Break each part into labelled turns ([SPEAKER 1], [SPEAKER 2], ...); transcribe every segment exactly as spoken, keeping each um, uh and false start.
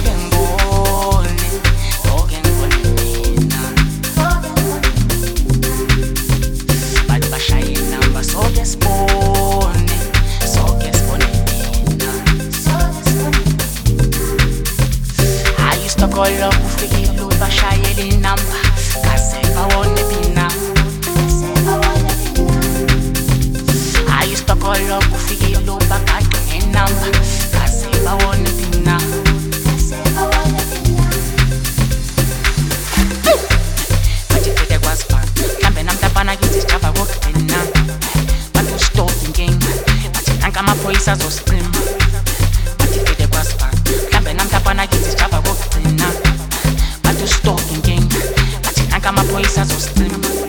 [SPEAKER 1] Kolo kufikile ubashayela inamba kaze bawone phina I used to call up kufikile ubakade ngenamba kaze bawone phina Bathi fete kwasifana mhlambe namhlabana kithi sijaba kokugcina Bathi usitoki inkinga bathi nanka amaphoyisa azosicima Bathi fete kwasifana mhlambe namhlabana kithi sijaba kokugcina Stalking gang, but you can't my voice as a stream.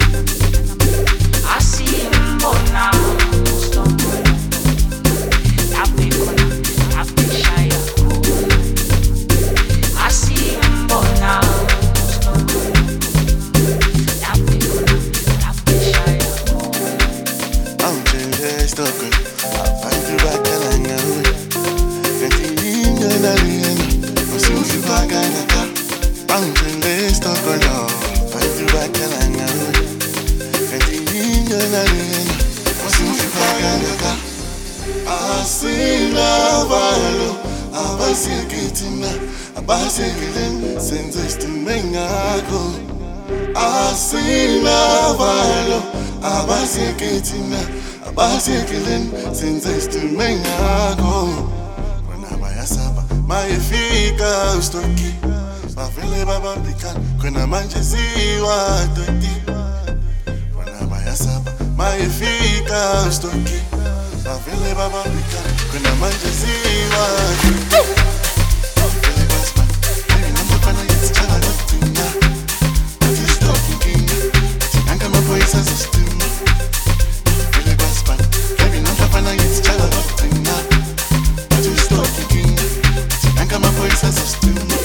[SPEAKER 1] I see him now, stop. I've been gonna, I've been shy. I see him now, stop. I've been gonna, I've been shy.
[SPEAKER 2] I'm just stuck. I find you back and I know it. Get you in the arena. I'm so you back and I got. I'm just stuck on you. Find you back and I know it. Get in the arena. I'm so you back and I got. I see love, I see it getting up. I see it since it's to me. I see love, I see it getting up. I see it since it's to me. When I'm a saba, my feet are stuck. Mavele baba bika Kuna manje ziwa toki Kuna maya saba Maifika stoki Mavele baba bika Kuna manje ziwa toki Mavele basman Baby namba pana yitsi chala lotina Mati stoki kinga Tinanga mapoisa zostima Mavele basman Baby namba pana yitsi chala lotina Mati stoki kinga Tinanga mapoisa zostima